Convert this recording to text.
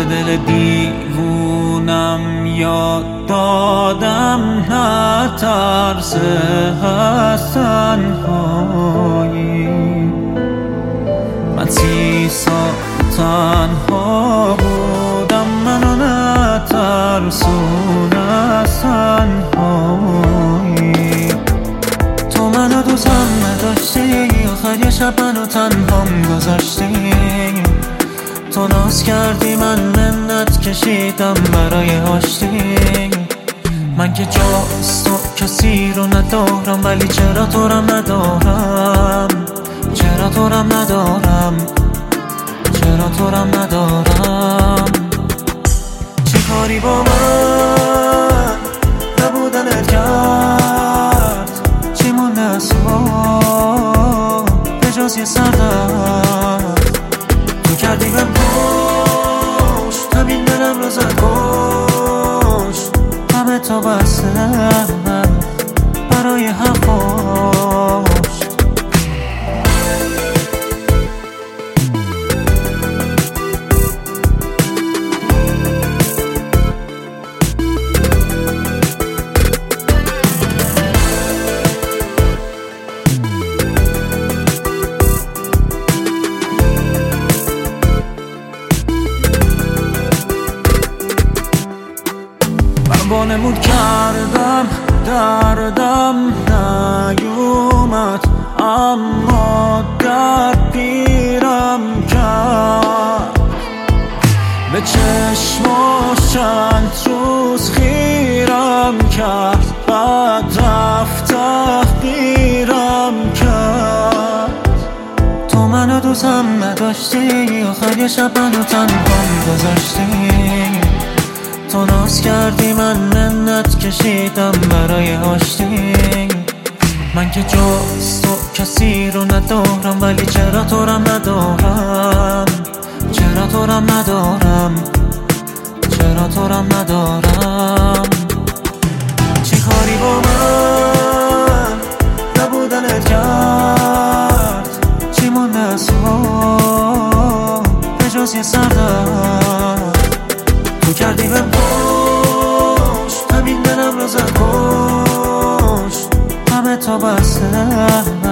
به دل دیوونم یاد دادم نه ترس از تنهایی. من 30 سال تنها بودم، منو نترسون از تنهایی. تو منو دوستم نداشتی، آخر یه شب منو تنهام گذاشتی. تو ناز کردی، من منت کشیدم برای آشتی. من که جاست تو کسی رو ندارم، ولی چرا تو رم ندارم، چرا تو رم ندارم، چرا تو رم ندارم. چه کاری با من نبودنت کرد، چی مونده از تو به جز یه سردرد. تو کردی بهم پشت، همین دلم رو زد کشت. همه تا بسته برای حرفاش. وانمود کردم دردم نیومد، اما درد پیرم کرد. به چشماش چند روز خیرم کرد، بعد رفت تحقیرم کرد. تو منو دوستم نداشتی، آخر یه شب منو تنهام گذاشتی. تو ناز کردی، من منت کشیدم برای آشتی. من که جز تو کسی رو ندارم، ولی چرا تو رم ندارم، چرا تو رم ندارم، چرا تو رم ندارم. چی کاری با من نبودنت کرد، چی مونده از تو به جز یه سردرد. تو کردی بهم پشت، همین دلم رو زد کشت. همه تا بسته